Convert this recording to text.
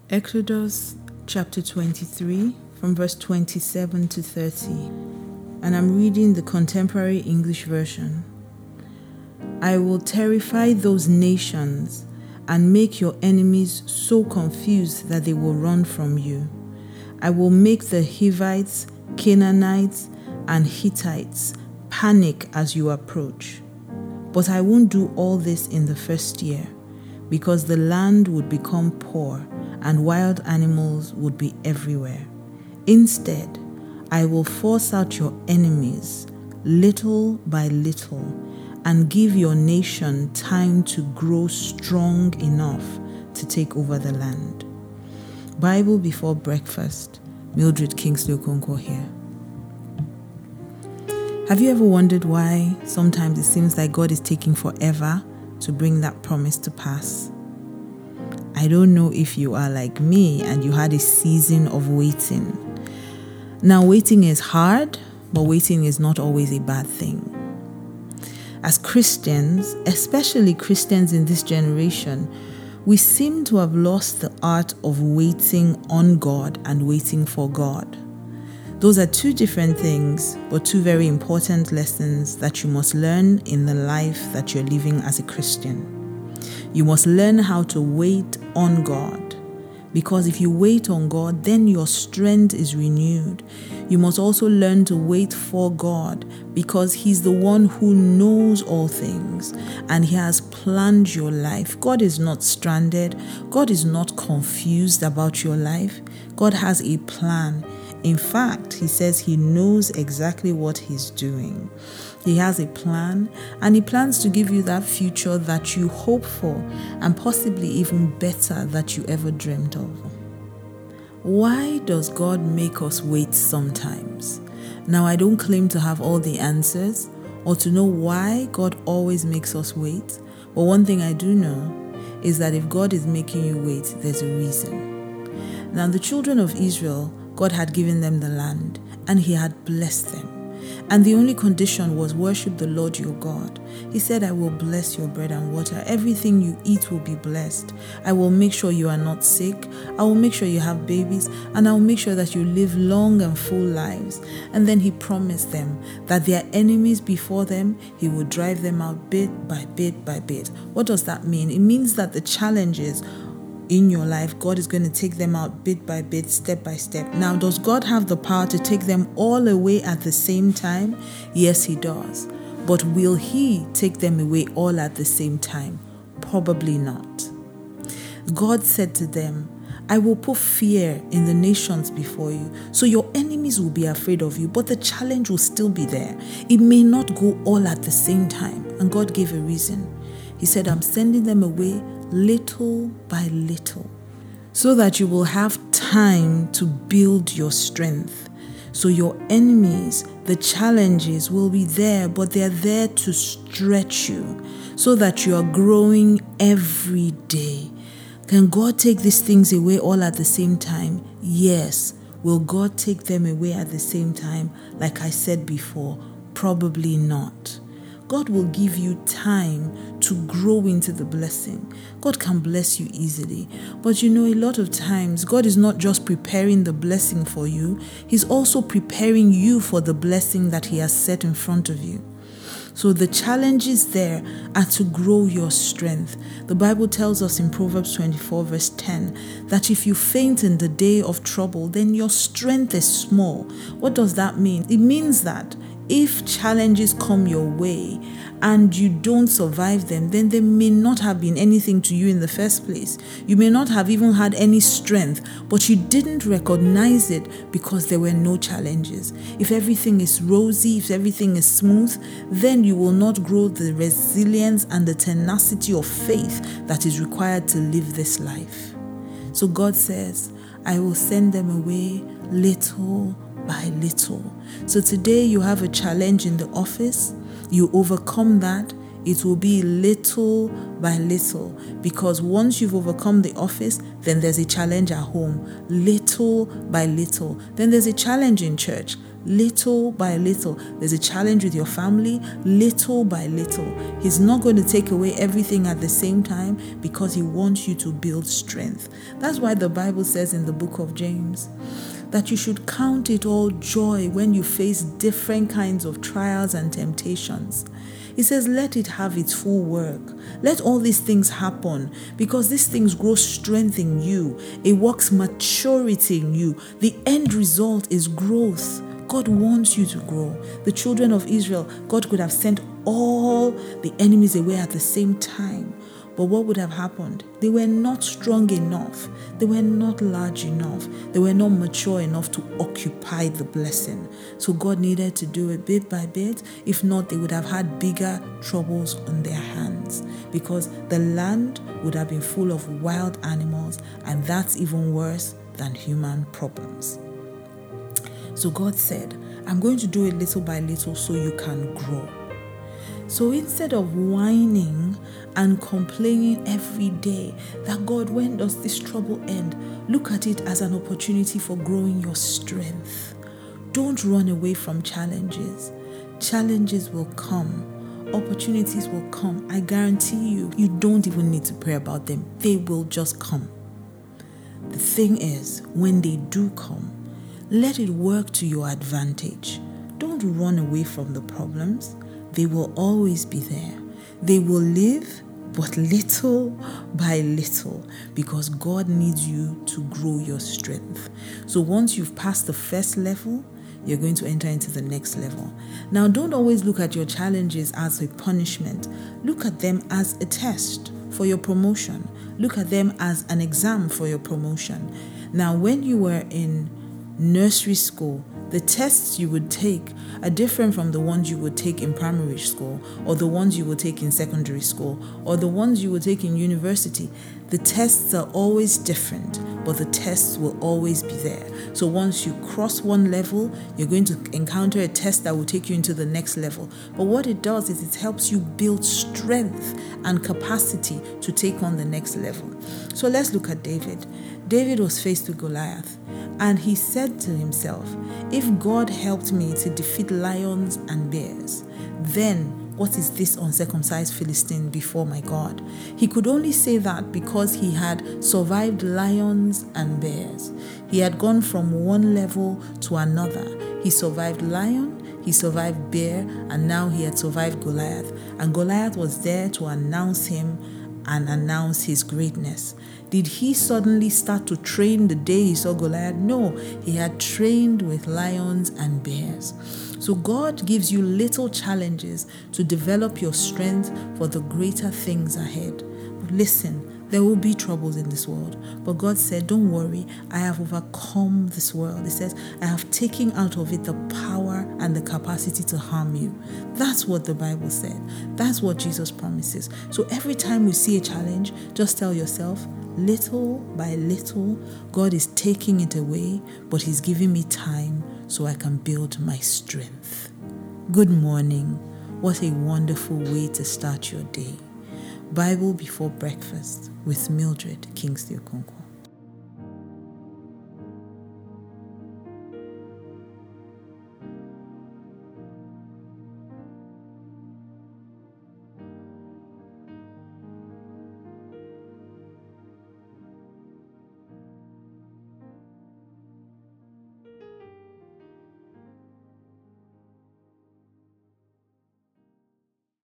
Exodus chapter 23 from verse 27 to 30, and I'm reading the Contemporary English Version. I will terrify those nations and make your enemies so confused that they will run from you. I will make the Hivites, Canaanites, and Hittites panic as you approach. But I won't do all this in the first year, because the land would become poor and wild animals would be everywhere. Instead, I will force out your enemies little by little and give your nation time to grow strong enough to take over the land. Bible before breakfast, Mildred Kingsley Okonkwo here. Have you ever wondered why sometimes it seems like God is taking forever to bring that promise to pass? I don't know if you are like me and you had a season of waiting. Now, waiting is hard, but waiting is not always a bad thing. As Christians, especially Christians in this generation, we seem to have lost the art of waiting on God and waiting for God. Those are two different things, but two very important lessons that you must learn in the life that you're living as a Christian. You must learn how to wait on God, because if you wait on God, then your strength is renewed. You must also learn to wait for God, because He's the one who knows all things and He has planned your life. God is not stranded. God is not confused about your life. God has a plan. In fact, He says He knows exactly what He's doing. He has a plan, and He plans to give you that future that you hope for, and possibly even better that you ever dreamed of. Why does God make us wait sometimes? Now, I don't claim to have all the answers or to know why God always makes us wait, but one thing I do know is that if God is making you wait, there's a reason. Now, the children of Israel, God had given them the land and He had blessed them. And the only condition was worship the Lord your God. He said, I will bless your bread and water. Everything you eat will be blessed. I will make sure you are not sick. I will make sure you have babies. And I will make sure that you live long and full lives. And then He promised them that their enemies before them, He would drive them out bit by bit by bit. What does that mean? It means that the challenges in your life, God is going to take them out bit by bit, step by step. Now, does God have the power to take them all away at the same time? Yes, He does. But will He take them away all at the same time? Probably not. God said to them, I will put fear in the nations before you, so your enemies will be afraid of you, but the challenge will still be there. It may not go all at the same time. And God gave a reason. He said, I'm sending them away little by little, so that you will have time to build your strength. So your enemies, the challenges will be there, but they're there to stretch you so that you are growing every day. Can God take these things away all at the same time? Yes. Will God take them away at the same time? Like I said before, probably not. God will give you time to grow into the blessing. God can bless you easily. But a lot of times, God is not just preparing the blessing for you. He's also preparing you for the blessing that He has set in front of you. So the challenges there are to grow your strength. The Bible tells us in Proverbs 24 verse 10 that if you faint in the day of trouble, then your strength is small. What does that mean? It means that if challenges come your way and you don't survive them, then there may not have been anything to you in the first place. You may not have even had any strength, but you didn't recognize it because there were no challenges. If everything is rosy, if everything is smooth, then you will not grow the resilience and the tenacity of faith that is required to live this life. So God says, I will send them away little by little. So today you have a challenge in the office. You overcome that. It will be little by little, because once you've overcome the office, then there's a challenge at home, little by little. Then there's a challenge in church, little by little. There's a challenge with your family, little by little. He's not going to take away everything at the same time because he wants you to build strength. That's why the Bible says in the book of James that you should count it all joy when you face different kinds of trials and temptations. He says, let it have its full work. Let all these things happen because these things grow strength in you. It works maturity in you. The end result is growth. God wants you to grow. The children of Israel, God could have sent all the enemies away at the same time. But what would have happened? They were not strong enough. They were not large enough. They were not mature enough to occupy the blessing. So God needed to do it bit by bit. If not, they would have had bigger troubles on their hands because the land would have been full of wild animals, and that's even worse than human problems. So God said, I'm going to do it little by little so you can grow. So instead of whining and complaining every day that God, when does this trouble end? Look at it as an opportunity for growing your strength. Don't run away from challenges. Challenges will come. Opportunities will come. I guarantee you, you don't even need to pray about them. They will just come. The thing is, when they do come, let it work to your advantage. Don't run away from the problems. They will always be there. They will live, but little by little, because God needs you to grow your strength. So once you've passed the first level, you're going to enter into the next level. Now, don't always look at your challenges as a punishment. Look at them as a test for your promotion. Look at them as an exam for your promotion. Now, when you were in nursery school, the tests you would take are different from the ones you would take in primary school, or the ones you would take in secondary school, or the ones you would take in university. The tests are always different, but the tests will always be there. So once you cross one level, you're going to encounter a test that will take you into the next level. But what it does is it helps you build strength and capacity to take on the next level. So let's look at David. David was faced with Goliath, and he said to himself, if God helped me to defeat lions and bears, then what is this uncircumcised Philistine before my God? He could only say that because he had survived lions and bears. He had gone from one level to another. He survived lion, he survived bear, and now he had survived Goliath. And Goliath was there to announce him and announce his greatness. Did he suddenly start to train the day he saw Goliath? No, he had trained with lions and bears. So God gives you little challenges to develop your strength for the greater things ahead. But listen, there will be troubles in this world. But God said, don't worry, I have overcome this world. He says, I have taken out of it the power and the capacity to harm you. That's what the Bible said. That's what Jesus promises. So every time we see a challenge, just tell yourself, little by little, God is taking it away, but He's giving me time so I can build my strength. Good morning. What a wonderful way to start your day. Bible before breakfast with Mildred Kingsley Okonkwo.